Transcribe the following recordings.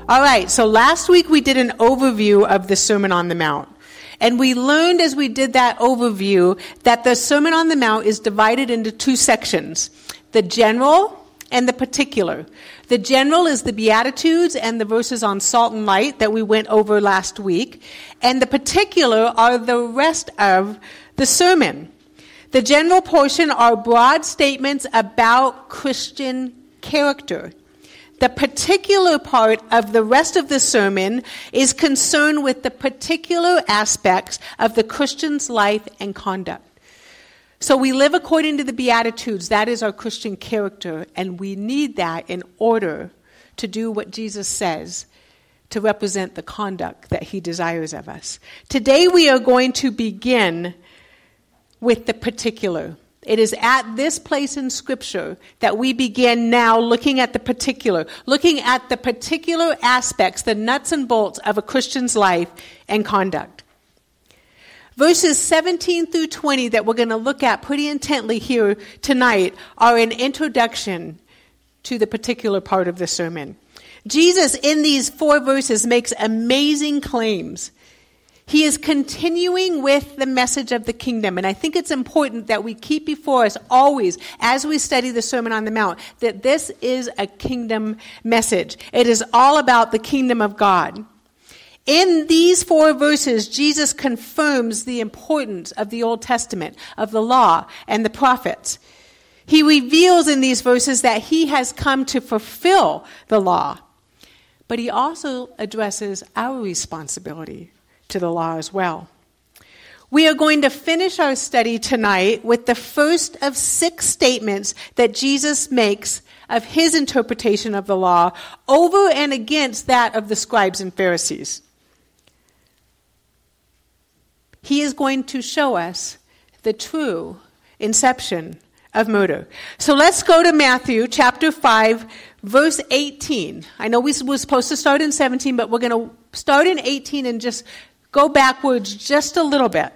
All right, so last week we did an overview of the Sermon on the Mount. And we learned as we did that overview that the Sermon on the Mount is divided into two sections, the general and the particular. The general is the Beatitudes and the verses on salt and light that we went over last week. And the particular are the rest of the sermon. The general portion are broad statements about Christian character. The particular part of the rest of the sermon is concerned with the particular aspects of the Christian's life and conduct. So we live according to the Beatitudes. That is our Christian character, and we need that in order to do what Jesus says to represent the conduct that he desires of us. Today we are going to begin with the particular. It is at this place in Scripture that we begin now looking at the particular aspects, the nuts and bolts of a Christian's life and conduct. Verses 17 through 20 that we're going to look at pretty intently here tonight are an introduction to the particular part of the sermon. Jesus, in these 4 verses, makes amazing claims. He is continuing with the message of the kingdom. And I think it's important that we keep before us always, as we study the Sermon on the Mount, that this is a kingdom message. It is all about the kingdom of God. In these 4 verses, Jesus confirms the importance of the Old Testament, of the law and the prophets. He reveals in these verses that he has come to fulfill the law. But he also addresses our responsibility to the law as well. We are going to finish our study tonight with the first of 6 statements that Jesus makes of his interpretation of the law over and against that of the scribes and Pharisees. He is going to show us the true inception of murder. So let's go to Matthew chapter 5, verse 18. I know we were supposed to start in 17, but we're going to start in 18 and just go backwards just a little bit.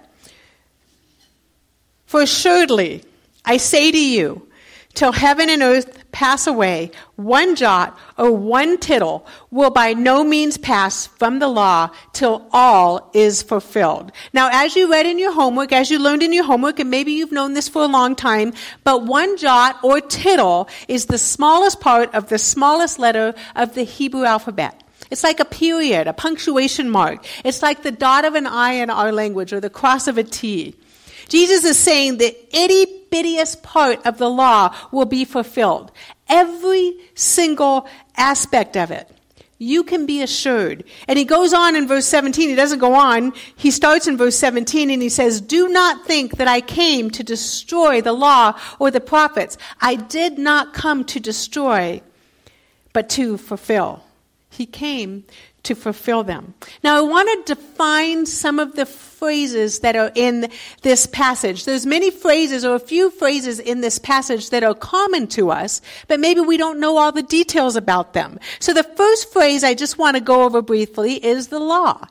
For assuredly, I say to you, till heaven and earth pass away, one jot or one tittle will by no means pass from the law till all is fulfilled. Now, as you read in your homework, as you learned in your homework, and maybe you've known this for a long time, but one jot or tittle is the smallest part of the smallest letter of the Hebrew alphabet. It's like a period, a punctuation mark. It's like the dot of an I in our language or the cross of a T. Jesus is saying the itty-bittiest part of the law will be fulfilled. Every single aspect of it. You can be assured. And he goes on in verse 17. He doesn't go on. He starts in verse 17 and he says, do not think that I came to destroy the law or the prophets. I did not come to destroy, but to fulfill. He came to fulfill them. Now, I want to define some of the phrases that are in this passage. There's many phrases or a few phrases in this passage that are common to us, but maybe we don't know all the details about them. So the first phrase I just want to go over briefly is the law.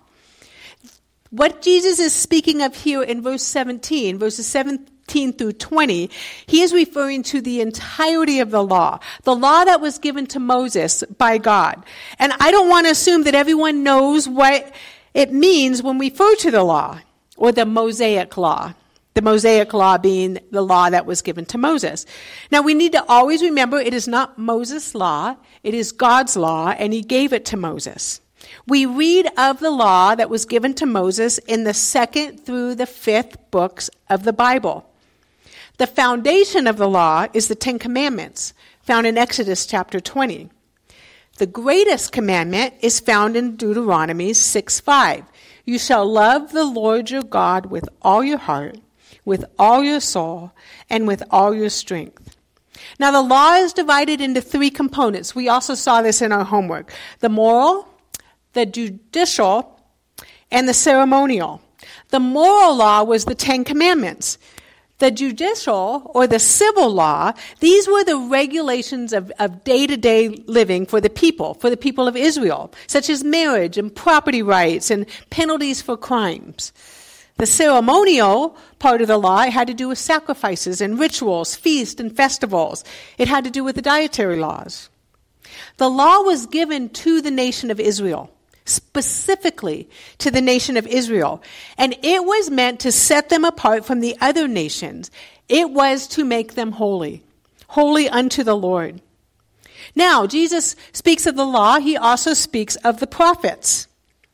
What Jesus is speaking of here in verse 17, verses 17 through 20, he is referring to the entirety of the law that was given to Moses by God. And I don't want to assume that everyone knows what it means when we refer to the law, or the Mosaic law. The Mosaic law being the law that was given to Moses. Now we need to always remember it is not Moses' law, it is God's law, and he gave it to Moses. We read of the law that was given to Moses in the 2nd through the 5th books of the Bible. The foundation of the law is the 10 Commandments, found in Exodus chapter 20. The greatest commandment is found in Deuteronomy 6:5. You shall love the Lord your God with all your heart, with all your soul, and with all your strength. Now the law is divided into 3 components. We also saw this in our homework. The moral, the judicial, and the ceremonial. The moral law was the 10 Commandments. The judicial or the civil law, these were the regulations of day-to-day living for the people of Israel, such as marriage and property rights and penalties for crimes. The ceremonial part of the law, it had to do with sacrifices and rituals, feasts and festivals. It had to do with the dietary laws. The law was given to the nation of Israel, specifically to the nation of Israel. And it was meant to set them apart from the other nations. It was to make them holy, holy unto the Lord. Now, Jesus speaks of the law. He also speaks of the prophets.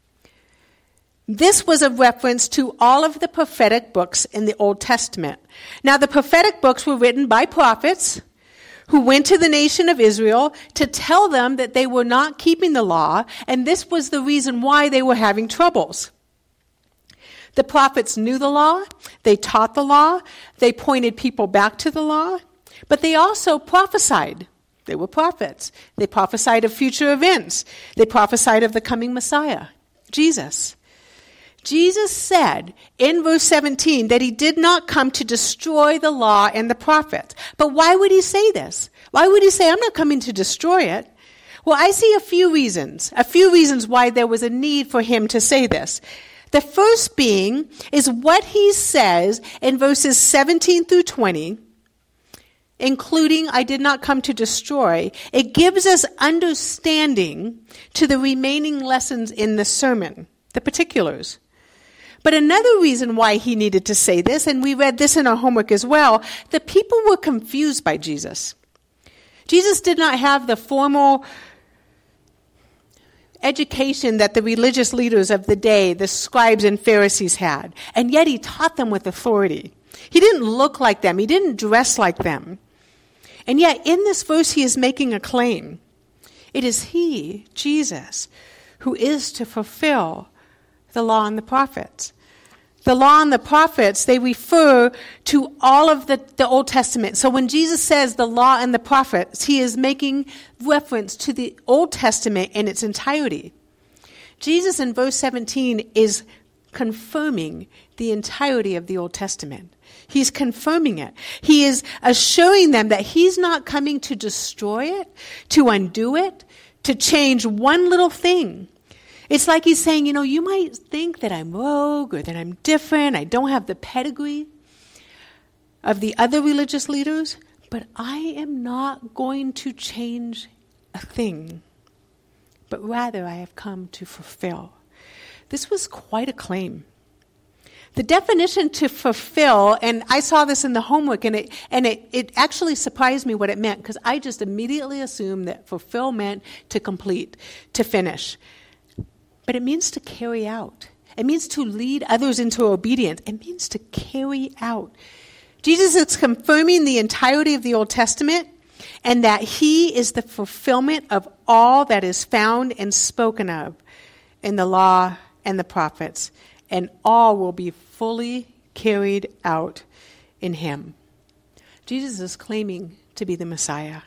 This was a reference to all of the prophetic books in the Old Testament. Now, the prophetic books were written by prophets who went to the nation of Israel to tell them that they were not keeping the law, and this was the reason why they were having troubles. The prophets knew the law, they taught the law, they pointed people back to the law, but they also prophesied. They were prophets. They prophesied of future events. They prophesied of the coming Messiah, Jesus. Jesus said in verse 17 that he did not come to destroy the law and the prophets. But why would he say this? Why would he say, I'm not coming to destroy it? Well, I see a few reasons why there was a need for him to say this. The first being is what he says in verses 17 through 20, including, I did not come to destroy. It gives us understanding to the remaining lessons in the sermon, the particulars. But another reason why he needed to say this, and we read this in our homework as well, the people were confused by Jesus. Jesus did not have the formal education that the religious leaders of the day, the scribes and Pharisees, had. And yet he taught them with authority. He didn't look like them. He didn't dress like them. And yet in this verse he is making a claim. It is he, Jesus, who is to fulfill the law and the prophets. The law and the prophets, they refer to all of the Old Testament. So when Jesus says the law and the prophets, he is making reference to the Old Testament in its entirety. Jesus in verse 17 is confirming the entirety of the Old Testament. He's confirming it. He is assuring them that he's not coming to destroy it, to undo it, to change one little thing. It's like he's saying, you might think that I'm rogue or that I'm different. I don't have the pedigree of the other religious leaders, but I am not going to change a thing, but rather I have come to fulfill. This was quite a claim. The definition to fulfill, and I saw this in the homework, and it actually surprised me what it meant, because I just immediately assumed that fulfill meant to complete, to finish. But it means to carry out. It means to lead others into obedience. It means to carry out. Jesus is confirming the entirety of the Old Testament and that he is the fulfillment of all that is found and spoken of in the law and the prophets, and all will be fully carried out in him. Jesus is claiming to be the Messiah.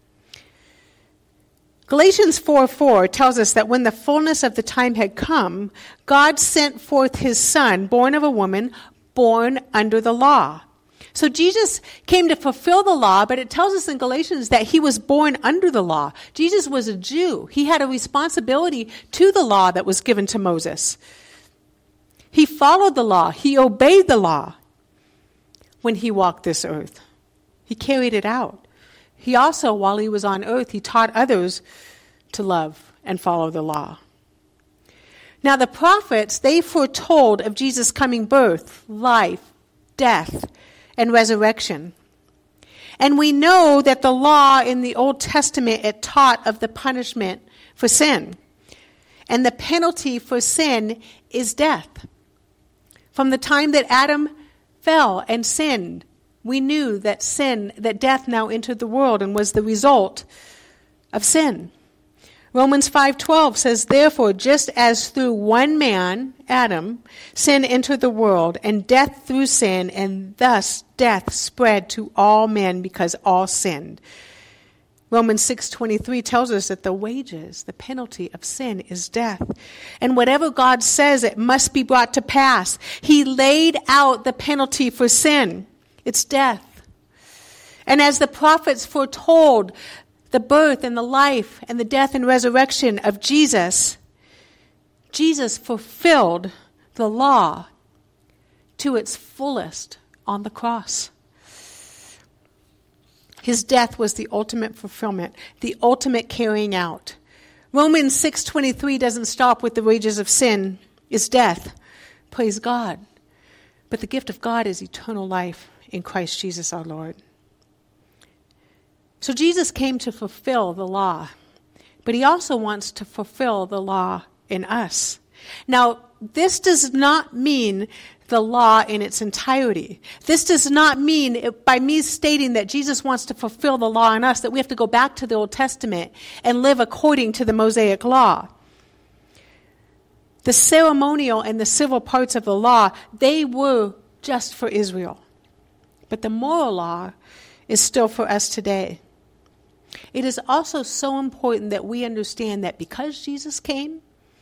Galatians 4:4 tells us that when the fullness of the time had come, God sent forth his Son, born of a woman, born under the law. So Jesus came to fulfill the law, but it tells us in Galatians that he was born under the law. Jesus was a Jew. He had a responsibility to the law that was given to Moses. He followed the law. He obeyed the law when he walked this earth. He carried it out. He also, while he was on earth, he taught others to love and follow the law. Now the prophets, they foretold of Jesus' coming birth, life, death, and resurrection. And we know that the law in the Old Testament, it taught of the punishment for sin. And the penalty for sin is death. From the time that Adam fell and sinned, we knew that death now entered the world and was the result of sin. Romans 5:12 says, therefore, just as through one man, Adam, sin entered the world, and death through sin, and thus death spread to all men because all sinned. Romans 6:23 tells us that the wages, the penalty of sin is death. And whatever God says, it must be brought to pass. He laid out the penalty for sin. It's death. And as the prophets foretold the birth and the life and the death and resurrection of Jesus, Jesus fulfilled the law to its fullest on the cross. His death was the ultimate fulfillment, the ultimate carrying out. Romans 6:23 doesn't stop with the wages of sin is death. Praise God. But the gift of God is eternal life in Christ Jesus our Lord. So Jesus came to fulfill the law, but he also wants to fulfill the law in us. Now, this does not mean the law in its entirety. This does not mean, by me stating that Jesus wants to fulfill the law in us, that we have to go back to the Old Testament and live according to the Mosaic law. The ceremonial and the civil parts of the law, they were just for Israel. But the moral law is still for us today. It is also so important that we understand that because Jesus came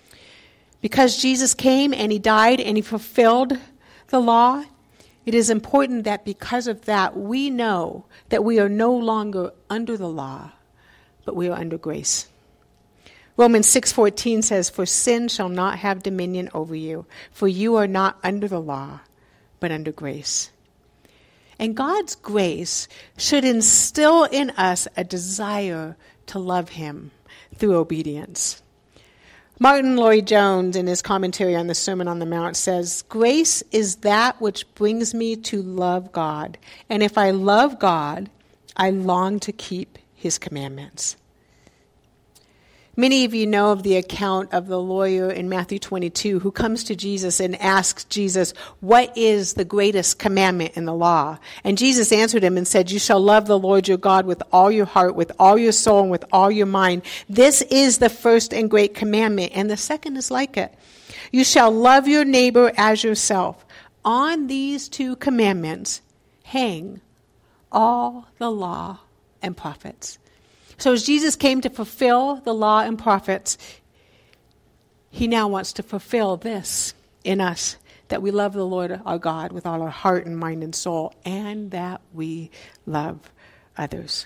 and he died and he fulfilled the law, it is important that because of that, we know that we are no longer under the law, but we are under grace. Romans 6:14 says, "For sin shall not have dominion over you, for you are not under the law, but under grace." And God's grace should instill in us a desire to love him through obedience. Martin Lloyd-Jones, in his commentary on the Sermon on the Mount, says, "Grace is that which brings me to love God. And if I love God, I long to keep his commandments." Many of you know of the account of the lawyer in Matthew 22 who comes to Jesus and asks Jesus, "What is the greatest commandment in the law?" And Jesus answered him and said, "You shall love the Lord your God with all your heart, with all your soul, and with all your mind. This is the first and great commandment, and the second is like it. You shall love your neighbor as yourself. On these two commandments hang all the law and prophets." So as Jesus came to fulfill the law and prophets, he now wants to fulfill this in us, that we love the Lord our God with all our heart and mind and soul, and that we love others.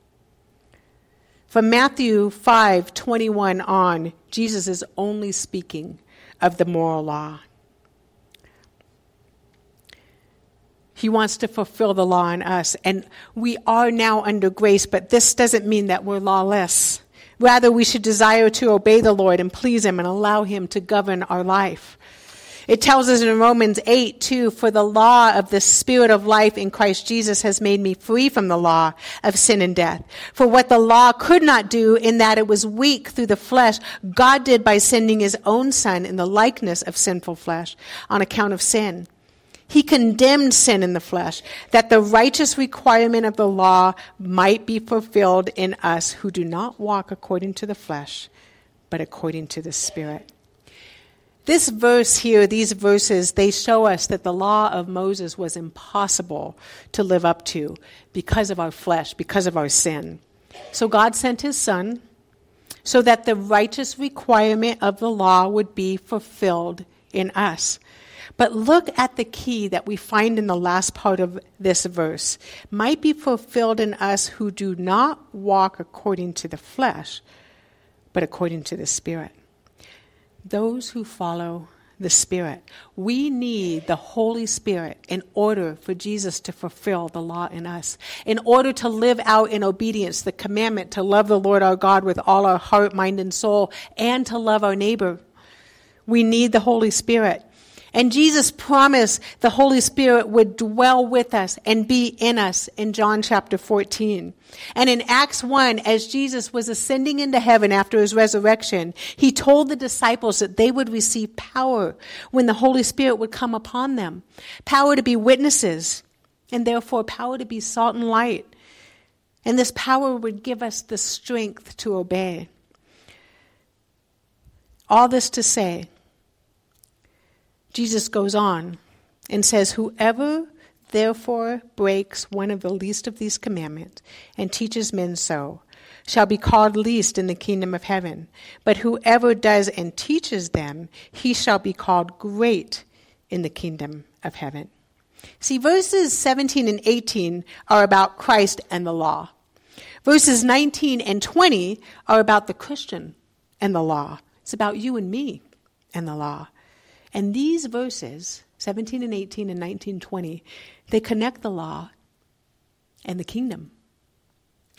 From Matthew 5:21 on, Jesus is only speaking of the moral law. He wants to fulfill the law in us. And we are now under grace, but this doesn't mean that we're lawless. Rather, we should desire to obey the Lord and please him and allow him to govern our life. It tells us in Romans 8:2, "For the law of the Spirit of life in Christ Jesus has made me free from the law of sin and death. For what the law could not do, in that it was weak through the flesh, God did by sending his own Son in the likeness of sinful flesh on account of sin. He condemned sin in the flesh, that the righteous requirement of the law might be fulfilled in us who do not walk according to the flesh, but according to the Spirit." This verse here, these verses, they show us that the law of Moses was impossible to live up to because of our flesh, because of our sin. So God sent his Son so that the righteous requirement of the law would be fulfilled in us. But look at the key that we find in the last part of this verse. "Might be fulfilled in us who do not walk according to the flesh, but according to the Spirit." Those who follow the Spirit. We need the Holy Spirit in order for Jesus to fulfill the law in us. In order to live out in obedience the commandment to love the Lord our God with all our heart, mind, and soul, and to love our neighbor. We need the Holy Spirit. And Jesus promised the Holy Spirit would dwell with us and be in us in John chapter 14. And in Acts 1, as Jesus was ascending into heaven after his resurrection, he told the disciples that they would receive power when the Holy Spirit would come upon them. Power to be witnesses, and therefore power to be salt and light. And this power would give us the strength to obey. All this to say, Jesus goes on and says, "Whoever therefore breaks one of the least of these commandments and teaches men so shall be called least in the kingdom of heaven. But whoever does and teaches them, he shall be called great in the kingdom of heaven." See, verses 17 and 18 are about Christ and the law. Verses 19 and 20 are about the Christian and the law. It's about you and me and the law. And these verses, 17 and 18 and 19, 20, they connect the law and the kingdom.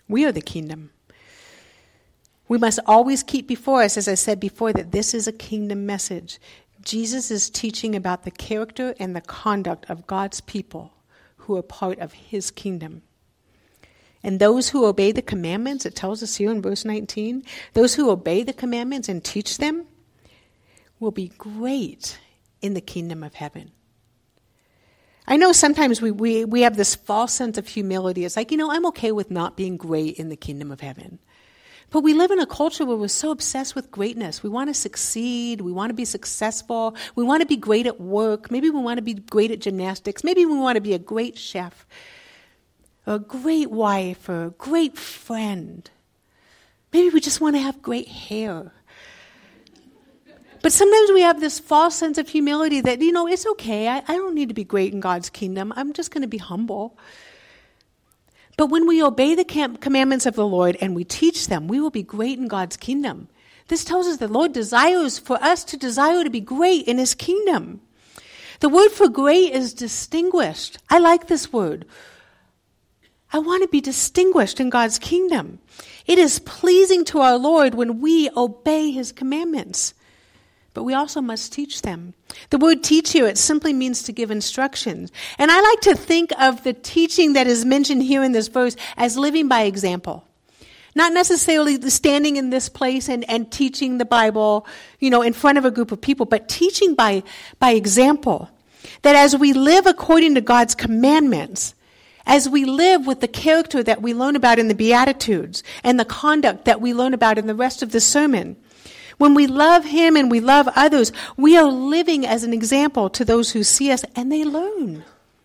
We are the kingdom. We must always keep before us, as I said before, that this is a kingdom message. Jesus is teaching about the character and the conduct of God's people who are part of his kingdom. And those who obey the commandments, it tells us here in verse 19, those who obey the commandments and teach them will be great in the kingdom of heaven. I know sometimes we have this false sense of humility. It's like, I'm okay with not being great in the kingdom of heaven. But we live in a culture where we're so obsessed with greatness. We want to succeed. We want to be successful. We want to be great at work. Maybe we want to be great at gymnastics. Maybe we want to be a great chef, or a great wife, or a great friend. Maybe we just want to have great hair. But sometimes we have this false sense of humility that, it's okay. I don't need to be great in God's kingdom. I'm just going to be humble. But when we obey the commandments of the Lord and we teach them, we will be great in God's kingdom. This tells us the Lord desires for us to desire to be great in his kingdom. The word for great is distinguished. I like this word. I want to be distinguished in God's kingdom. It is pleasing to our Lord when we obey his commandments. But we also must teach them. The word teach here, it simply means to give instructions. And I like to think of the teaching that is mentioned here in this verse as living by example. Not necessarily standing in this place and teaching the Bible, in front of a group of people, but teaching by example. That as we live according to God's commandments, as we live with the character that we learn about in the Beatitudes and the conduct that we learn about in the rest of the sermon, when we love him and we love others, we are living as an example to those who see us, and they learn.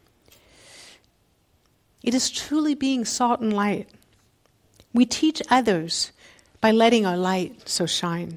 It is truly being salt and light. We teach others by letting our light so shine.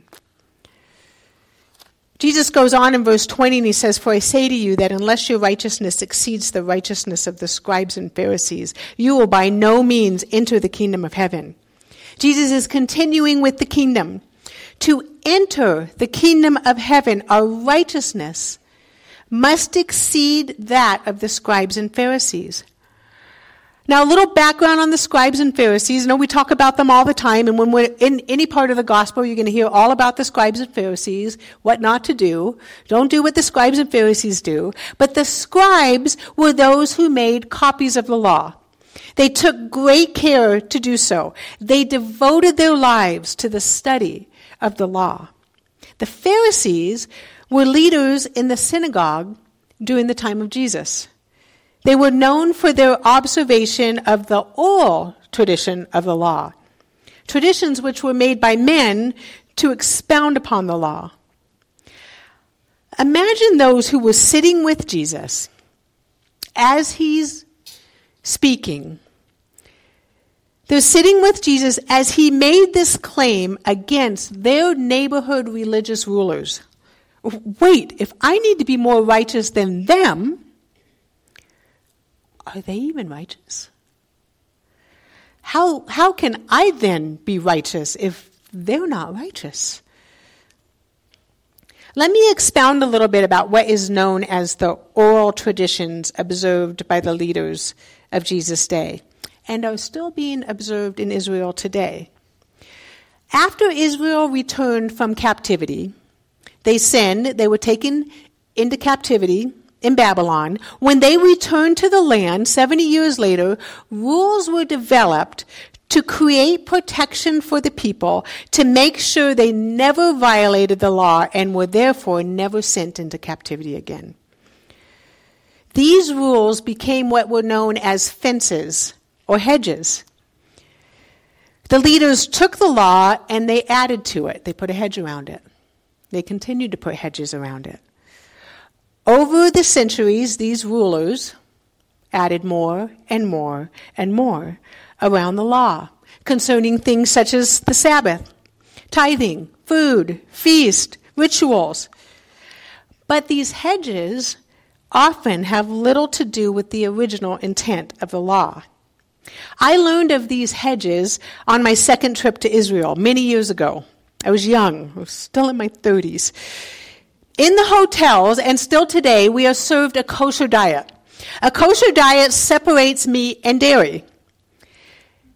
Jesus goes on in verse 20 and he says, "For I say to you that unless your righteousness exceeds the righteousness of the scribes and Pharisees, you will by no means enter the kingdom of heaven." Jesus is continuing with the kingdom. To enter the kingdom of heaven, our righteousness must exceed that of the scribes and Pharisees. Now, a little background on the scribes and Pharisees. We talk about them all the time, and when we're in any part of the gospel, you're going to hear all about the scribes and Pharisees, what not to do. Don't do what the scribes and Pharisees do. But the scribes were those who made copies of the law. They took great care to do so. They devoted their lives to the study of the law. The Pharisees were leaders in the synagogue during the time of Jesus. They were known for their observation of the oral tradition of the law, traditions which were made by men to expound upon the law. Imagine those who were sitting with Jesus as he's speaking. They're sitting with Jesus as he made this claim against their neighborhood religious rulers. Wait, if I need to be more righteous than them, are they even righteous? How can I then be righteous if they're not righteous? Let me expound a little bit about what is known as the oral traditions observed by the leaders of Jesus' day, and are still being observed in Israel today. After Israel returned from captivity, they sinned. They were taken into captivity in Babylon. When they returned to the land 70 years later, rules were developed to create protection for the people, to make sure they never violated the law and were therefore never sent into captivity again. These rules became what were known as fences or hedges. The leaders took the law and they added to it. They put a hedge around it. They continued to put hedges around it. Over the centuries, these rulers added more and more and more around the law concerning things such as the Sabbath, tithing, food, feast, rituals. But these hedges often have little to do with the original intent of the law. I learned of these hedges on my second trip to Israel many years ago. I was young. I was still in my 30s. In the hotels, and still today, we are served a kosher diet. A kosher diet separates meat and dairy.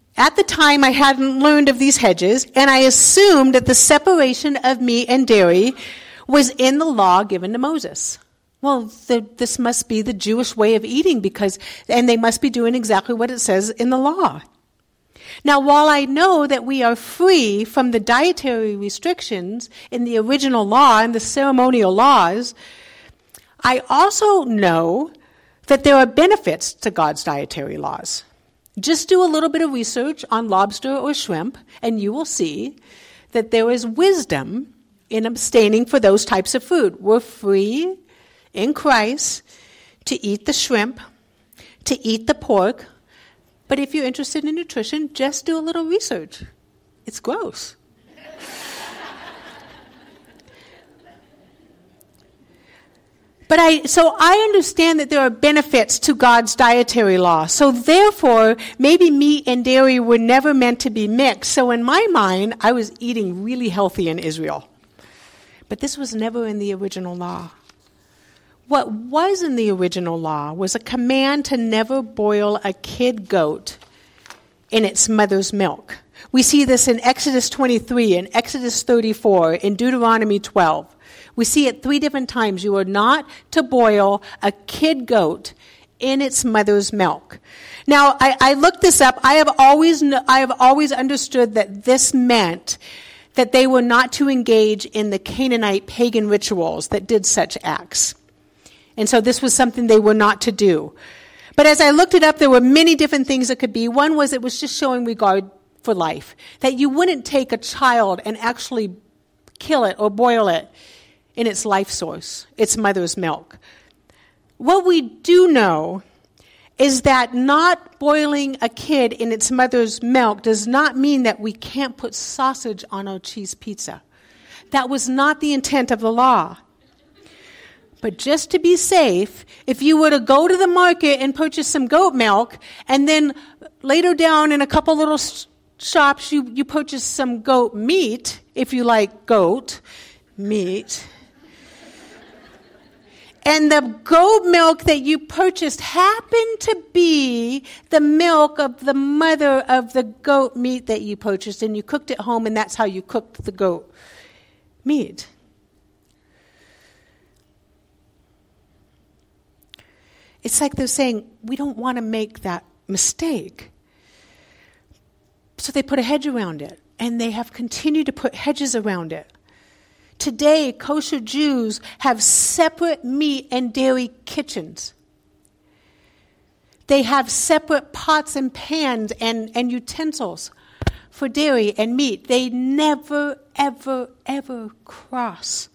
At the time, I hadn't learned of these hedges, and I assumed that the separation of meat and dairy was in the law given to Moses. Well, this must be the Jewish way of eating and they must be doing exactly what it says in the law. Now, while I know that we are free from the dietary restrictions in the original law and the ceremonial laws, I also know that there are benefits to God's dietary laws. Just do a little bit of research on lobster or shrimp, and you will see that there is wisdom in abstaining for those types of food. We're free in Christ to eat the shrimp, to eat the pork, but if you're interested in nutrition, just do a little research. It's gross. So I understand that there are benefits to God's dietary law. So therefore, maybe meat and dairy were never meant to be mixed. So in my mind, I was eating really healthy in Israel. But this was never in the original law. What was in the original law was a command to never boil a kid goat in its mother's milk. We see this in Exodus 23, in Exodus 34, in Deuteronomy 12. We see it 3 different times. You are not to boil a kid goat in its mother's milk. Now, I looked this up. I have always understood that this meant that they were not to engage in the Canaanite pagan rituals that did such acts. And so this was something they were not to do. But as I looked it up, there were many different things it could be. One was it was just showing regard for life, that you wouldn't take a child and actually kill it or boil it in its life source, its mother's milk. What we do know is that not boiling a kid in its mother's milk does not mean that we can't put sausage on our cheese pizza. That was not the intent of the law. But just to be safe, if you were to go to the market and purchase some goat milk, and then later down in a couple little shops you purchase some goat meat, if you like goat meat, and the goat milk that you purchased happened to be the milk of the mother of the goat meat that you purchased, and you cooked it home, and that's how you cooked the goat meat. It's like they're saying, we don't want to make that mistake. So they put a hedge around it, and they have continued to put hedges around it. Today, kosher Jews have separate meat and dairy kitchens. They have separate pots and pans and utensils for dairy and meat. They never, ever, ever cross.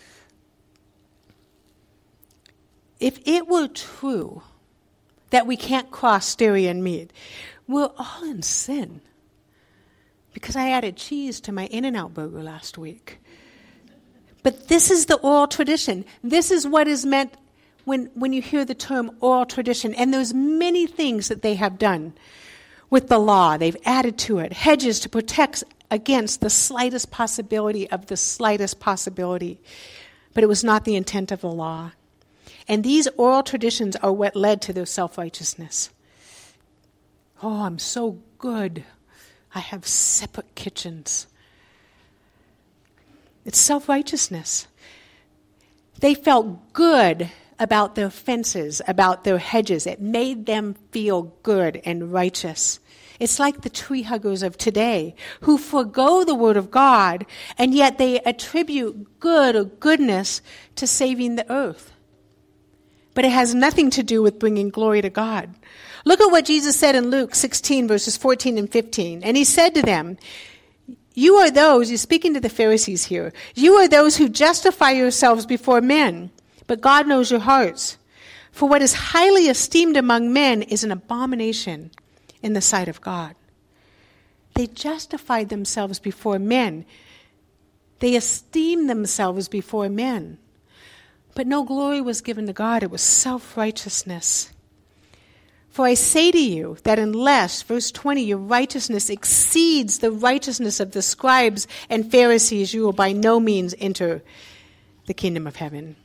If it were true that we can't cross dairy and meat, we're all in sin. Because I added cheese to my In-N-Out burger last week. But this is the oral tradition. This is what is meant when you hear the term oral tradition. And there's many things that they have done with the law. They've added to it hedges to protect against the slightest possibility of the slightest possibility. But it was not the intent of the law. And these oral traditions are what led to their self-righteousness. Oh, I'm so good. I have separate kitchens. It's self-righteousness. They felt good about their fences, about their hedges. It made them feel good and righteous. It's like the tree huggers of today who forego the word of God, and yet they attribute good or goodness to saving the earth. But it has nothing to do with bringing glory to God. Look at what Jesus said in Luke 16, verses 14 and 15. And he said to them, you are those, he's speaking to the Pharisees here, you are those who justify yourselves before men, but God knows your hearts. For what is highly esteemed among men is an abomination in the sight of God. They justified themselves before men. They esteemed themselves before men. But no glory was given to God. It was self-righteousness. For I say to you that unless, verse 20, your righteousness exceeds the righteousness of the scribes and Pharisees, you will by no means enter the kingdom of heaven.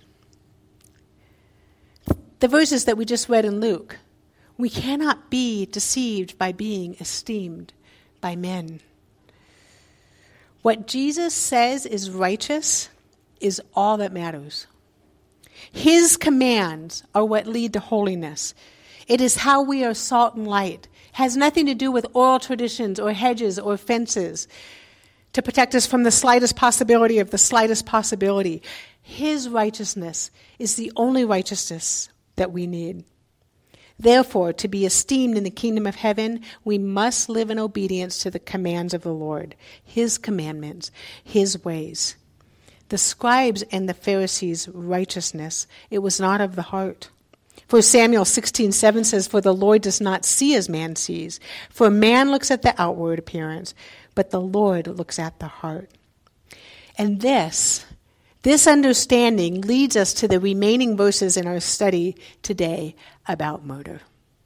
The verses that we just read in Luke, we cannot be deceived by being esteemed. by men. What Jesus says is righteous is all that matters. His commands are what lead to holiness. It is how we are salt and light. It has nothing to do with oral traditions or hedges or fences to protect us from the slightest possibility of the slightest possibility. His righteousness is the only righteousness that we need. Therefore, to be esteemed in the kingdom of heaven, we must live in obedience to the commands of the Lord, his commandments, his ways. The scribes and the Pharisees' righteousness, it was not of the heart. For Samuel 16:7 says, "For the Lord does not see as man sees. For man looks at the outward appearance, but the Lord looks at the heart." And this understanding leads us to the remaining verses in our study today about murder.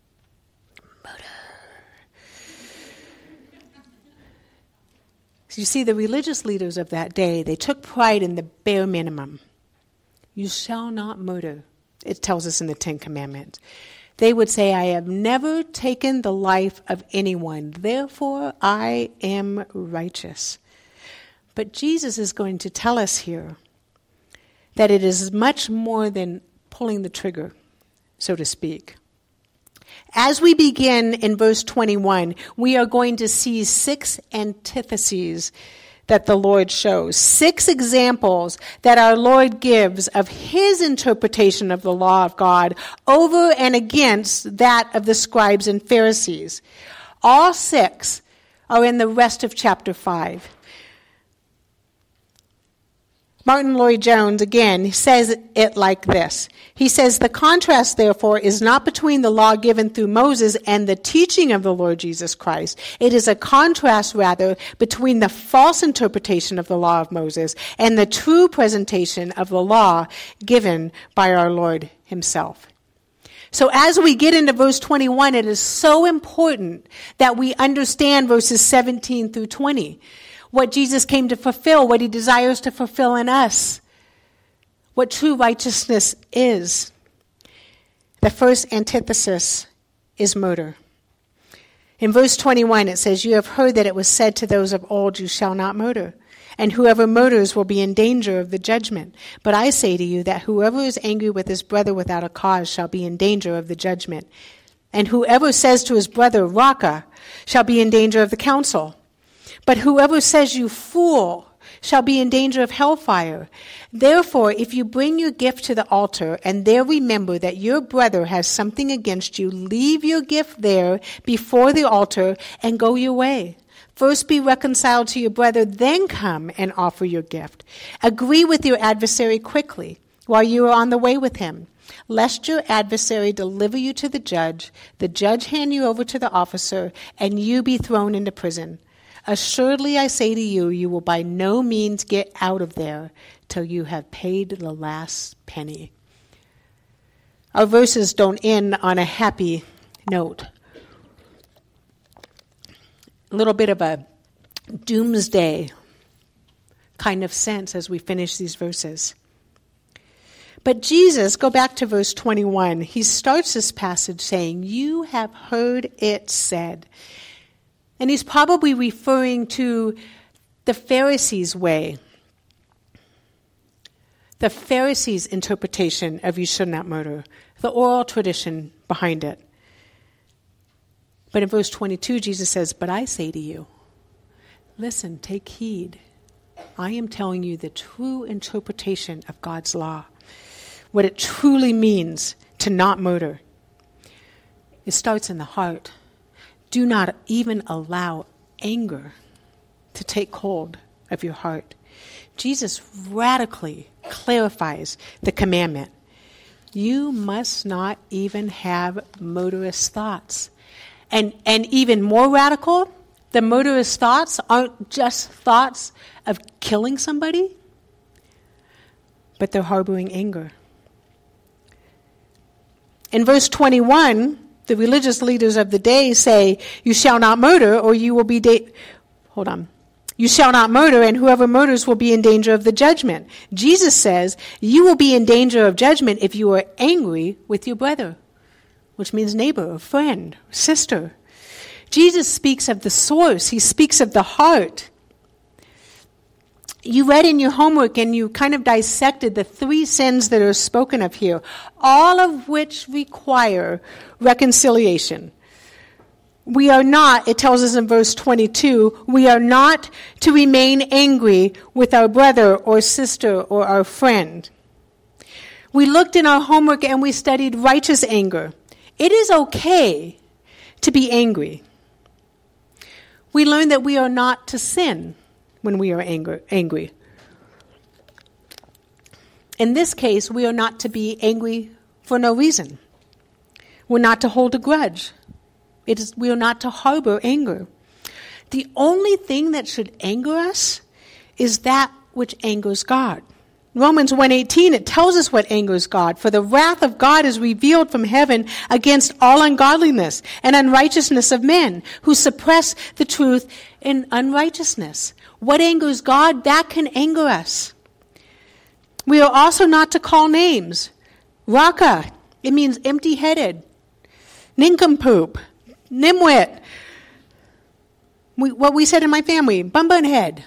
So you see, the religious leaders of that day, they took pride in the bare minimum. You shall not murder, it tells us in the Ten Commandments. They would say, I have never taken the life of anyone, therefore I am righteous. But Jesus is going to tell us here that it is much more than pulling the trigger, so to speak. As we begin in verse 21, we are going to see 6 antitheses that the Lord shows, 6 examples that our Lord gives of his interpretation of the law of God over and against that of the scribes and Pharisees. All 6 are in the rest of chapter 5. Martin Lloyd-Jones, again, says it like this. He says, the contrast, therefore, is not between the law given through Moses and the teaching of the Lord Jesus Christ. It is a contrast, rather, between the false interpretation of the law of Moses and the true presentation of the law given by our Lord himself. So as we get into verse 21, it is so important that we understand verses 17 through 20. What Jesus came to fulfill, what he desires to fulfill in us, what true righteousness is. The first antithesis is murder. In verse 21 it says, "You have heard that it was said to those of old, you shall not murder, and whoever murders will be in danger of the judgment. But I say to you that whoever is angry with his brother without a cause shall be in danger of the judgment. And whoever says to his brother, Raca, shall be in danger of the council. But whoever says, you fool, shall be in danger of hellfire. Therefore, if you bring your gift to the altar, and there remember that your brother has something against you, leave your gift there before the altar and go your way. First be reconciled to your brother, then come and offer your gift. Agree with your adversary quickly while you are on the way with him, lest your adversary deliver you to the judge hand you over to the officer, and you be thrown into prison. Assuredly, I say to you, you will by no means get out of there till you have paid the last penny." Our verses don't end on a happy note. A little bit of a doomsday kind of sense as we finish these verses. But Jesus, go back to verse 21, he starts this passage saying, "You have heard it said." And he's probably referring to the Pharisees' way, the Pharisees' interpretation of you should not murder, the oral tradition behind it. But in verse 22, Jesus says, "But I say to you, listen, take heed. I am telling you the true interpretation of God's law, what it truly means to not murder. It starts in the heart. Do not even allow anger to take hold of your heart." Jesus radically clarifies the commandment. You must not even have murderous thoughts. And even more radical, the murderous thoughts aren't just thoughts of killing somebody, but they're harboring anger. In verse 21, the religious leaders of the day say, you shall not murder, or you will be You shall not murder, and whoever murders will be in danger of the judgment. Jesus says, you will be in danger of judgment if you are angry with your brother, which means neighbor, or friend, or sister. Jesus speaks of the source. He speaks of the heart. You read in your homework and you kind of dissected the 3 sins that are spoken of here, all of which require reconciliation. We are not, it tells us in verse 22, we are not to remain angry with our brother or sister or our friend. We looked in our homework and we studied righteous anger. It is okay to be angry. We learned that we are not to sin when we are angry. In this case, we are not to be angry for no reason. We're not to hold a grudge. We are not to harbor anger. The only thing that should anger us is that which angers God. Romans 1:18, it tells us what angers God. For the wrath of God is revealed from heaven against all ungodliness and unrighteousness of men who suppress the truth in unrighteousness. What angers God, that can anger us. We are also not to call names. Raka, it means empty-headed. Nincompoop, nimwit. What we said in my family, bum head.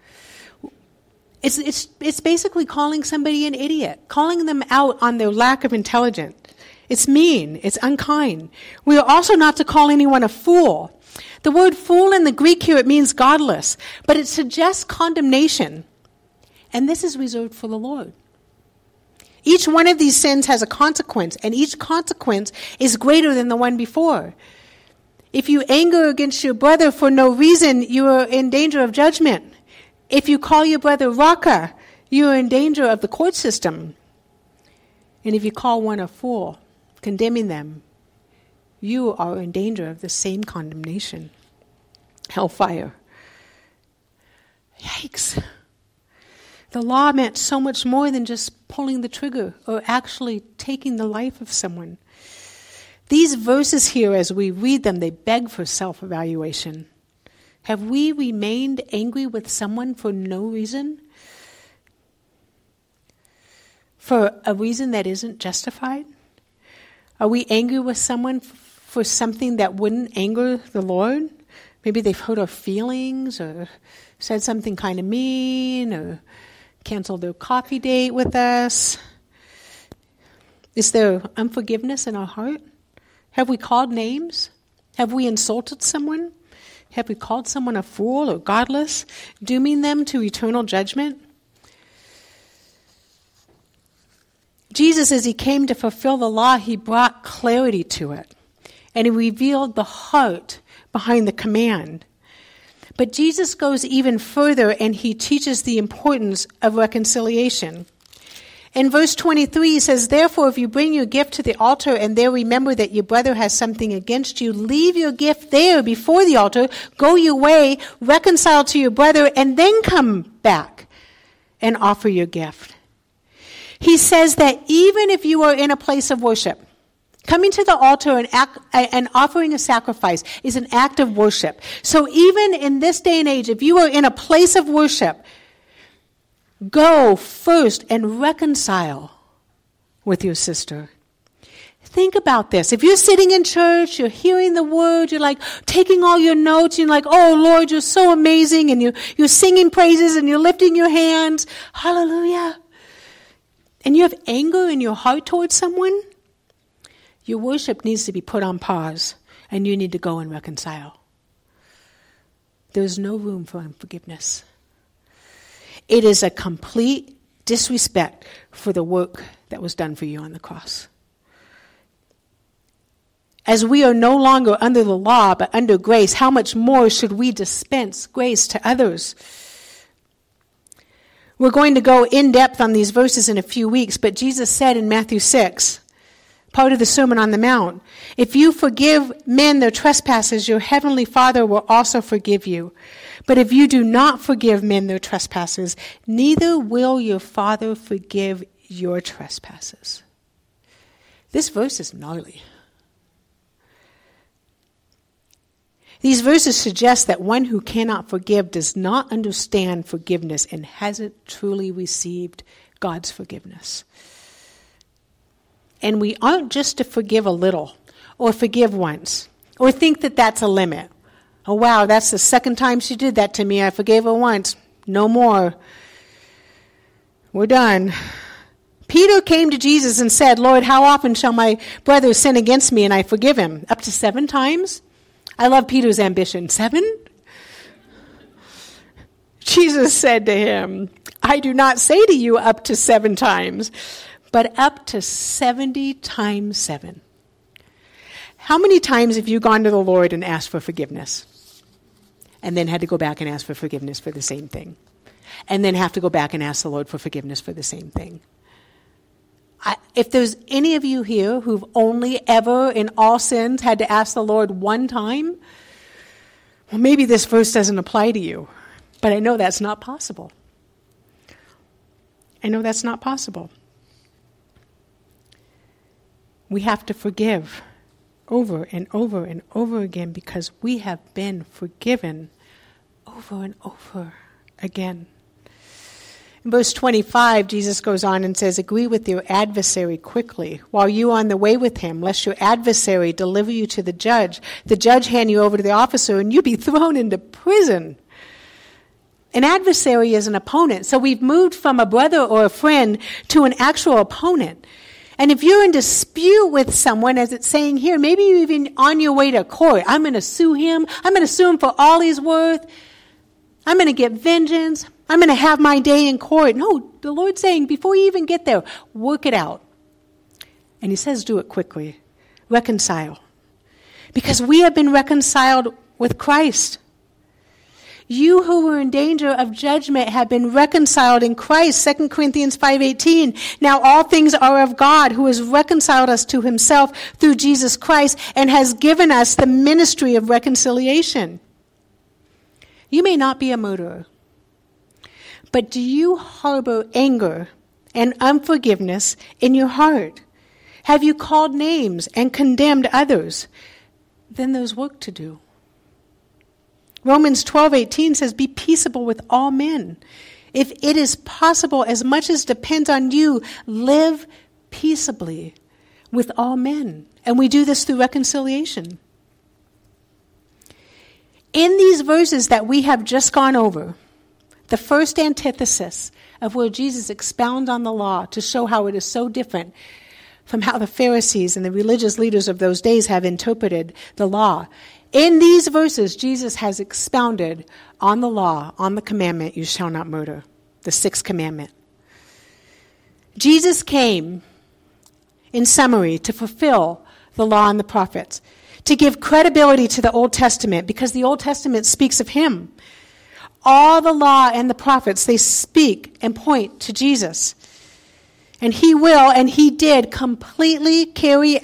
It's basically calling somebody an idiot, calling them out on their lack of intelligence. It's mean. It's unkind. We are also not to call anyone a fool. The word fool in the Greek here, it means godless, but it suggests condemnation. And this is reserved for the Lord. Each one of these sins has a consequence, and each consequence is greater than the one before. If you anger against your brother for no reason, you are in danger of judgment. If you call your brother Raka, you are in danger of the court system. And if you call one a fool, condemning them, you are in danger of the same condemnation. Hellfire. Yikes. The law meant so much more than just pulling the trigger or actually taking the life of someone. These verses here, as we read them, they beg for self-evaluation. Have we remained angry with someone for no reason? For a reason that isn't justified? Are we angry with someone for something that wouldn't anger the Lord? Maybe they've hurt our feelings or said something kind of mean or canceled their coffee date with us. Is there unforgiveness in our heart? Have we called names? Have we insulted someone? Have we called someone a fool or godless, dooming them to eternal judgment? Jesus, as he came to fulfill the law, he brought clarity to it. And he revealed the heart behind the command. But Jesus goes even further and he teaches the importance of reconciliation. In verse 23, he says, therefore, if you bring your gift to the altar and there remember that your brother has something against you, leave your gift there before the altar, go your way, reconcile to your brother, and then come back and offer your gift. He says that even if you are in a place of worship, coming to the altar and offering a sacrifice is an act of worship. So even in this day and age, if you are in a place of worship, go first and reconcile with your sister. Think about this. If you're sitting in church, you're hearing the word, you're like taking all your notes, you're like, oh Lord, you're so amazing, and you're singing praises and you're lifting your hands, hallelujah. And you have anger in your heart towards someone, your worship needs to be put on pause and you need to go and reconcile. There's no room for unforgiveness. It is a complete disrespect for the work that was done for you on the cross. As we are no longer under the law but under grace, how much more should we dispense grace to others? We're going to go in depth on these verses in a few weeks, but Jesus said in Matthew 6, part of the Sermon on the Mount, if you forgive men their trespasses, your heavenly Father will also forgive you. But if you do not forgive men their trespasses, neither will your Father forgive your trespasses. This verse is gnarly. These verses suggest that one who cannot forgive does not understand forgiveness and hasn't truly received God's forgiveness. And we aren't just to forgive a little or forgive once or think that that's a limit Oh, wow, that's the second time she did that to me. I forgave her once. No more. We're done. Peter came to Jesus and said, Lord, how often shall my brother sin against me and I forgive him? Up to 7 times? I love Peter's ambition. 7? Jesus said to him, I do not say to you up to 7 times, but up to 70 times 7. How many times have you gone to the Lord and asked for forgiveness? And then had to go back and ask for forgiveness for the same thing? And then have to go back and ask the Lord for forgiveness for the same thing? If there's any of you here who've only ever in all sins had to ask the Lord one time, well, maybe this verse doesn't apply to you. But I know that's not possible. I know that's not possible. We have to forgive over and over and over again because we have been forgiven over and over again. In verse 25, Jesus goes on and says, agree with your adversary quickly, while you are on the way with him, lest your adversary deliver you to the judge hand you over to the officer, and you be thrown into prison. An adversary is an opponent. So we've moved from a brother or a friend to an actual opponent. And if you're in dispute with someone, as it's saying here, maybe you're even on your way to court. I'm going to sue him. I'm going to sue him for all he's worth. I'm going to get vengeance. I'm going to have my day in court. No, the Lord's saying, before you even get there, work it out. And he says, do it quickly. Reconcile. Because we have been reconciled with Christ. You who were in danger of judgment have been reconciled in Christ. 2 Corinthians 5:18. Now all things are of God, who has reconciled us to himself through Jesus Christ and has given us the ministry of reconciliation. You may not be a murderer, but do you harbor anger and unforgiveness in your heart? Have you called names and condemned others? Then there's work to do. Romans 12:18 says, be peaceable with all men. If it is possible, as much as depends on you, live peaceably with all men. And we do this through reconciliation. In these verses that we have just gone over, the first antithesis of where Jesus expounds on the law to show how it is so different from how the Pharisees and the religious leaders of those days have interpreted the law. In these verses, Jesus has expounded on the law, on the commandment, you shall not murder, the 6th commandment. Jesus came, in summary, to fulfill the law and the prophets, to give credibility to the Old Testament, because the Old Testament speaks of him. All the law and the prophets, they speak and point to Jesus. And he will, and he did, completely carry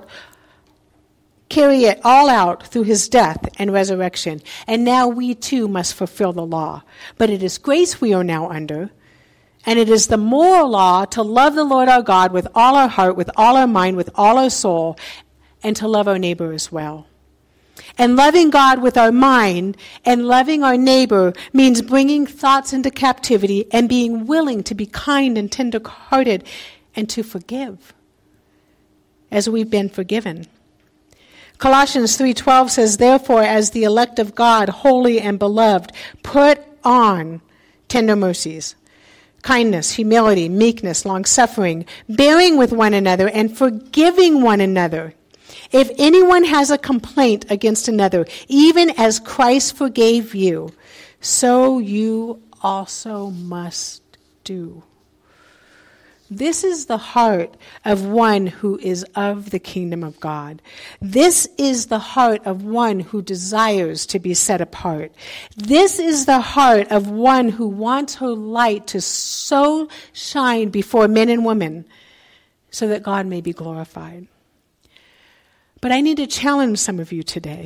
it all out through his death and resurrection. And now we too must fulfill the law. But it is grace we are now under, and it is the moral law to love the Lord our God with all our heart, with all our mind, with all our soul, and to love our neighbor as well. And loving God with our mind and loving our neighbor means bringing thoughts into captivity and being willing to be kind and tender-hearted and to forgive as we've been forgiven. Colossians 3:12 says, therefore, as the elect of God, holy and beloved, put on tender mercies, kindness, humility, meekness, long-suffering, bearing with one another and forgiving one another. If anyone has a complaint against another, even as Christ forgave you, so you also must do. This is the heart of one who is of the kingdom of God. This is the heart of one who desires to be set apart. This is the heart of one who wants her light to so shine before men and women so that God may be glorified. But I need to challenge some of you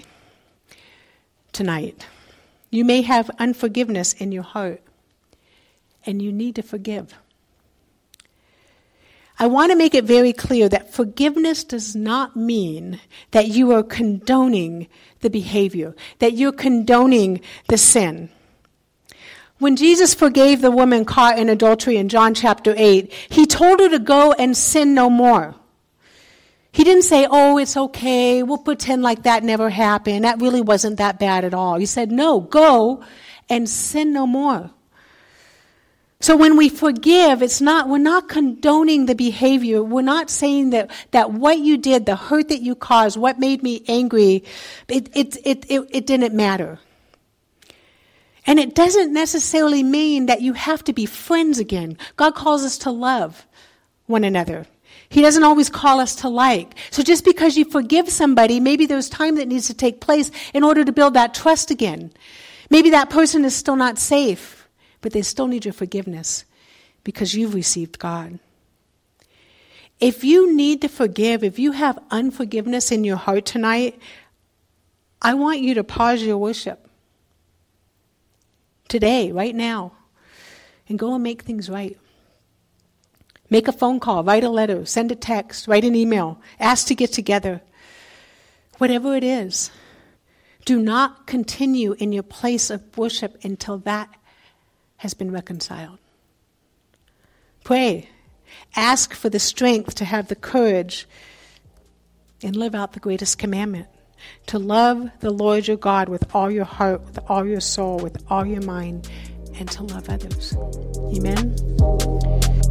tonight. You may have unforgiveness in your heart, and you need to forgive. I want to make it very clear that forgiveness does not mean that you are condoning the behavior, that you're condoning the sin. When Jesus forgave the woman caught in adultery in John chapter 8, he told her to go and sin no more. He didn't say, oh, it's okay, we'll pretend like that never happened. That really wasn't that bad at all. He said, no, go and sin no more. So when we forgive, we're not condoning the behavior. We're not saying that what you did, the hurt that you caused, what made me angry, it didn't matter. And it doesn't necessarily mean that you have to be friends again. God calls us to love one another. He doesn't always call us to like. So just because you forgive somebody, maybe there's time that needs to take place in order to build that trust again. Maybe that person is still not safe, but they still need your forgiveness because you've received God. If you need to forgive, if you have unforgiveness in your heart tonight, I want you to pause your worship today, right now, and go and make things right. Make a phone call, write a letter, send a text, write an email, ask to get together. Whatever it is, do not continue in your place of worship until that has been reconciled. Pray. Ask for the strength to have the courage and live out the greatest commandment. To love the Lord your God with all your heart, with all your soul, with all your mind, and to love others. Amen?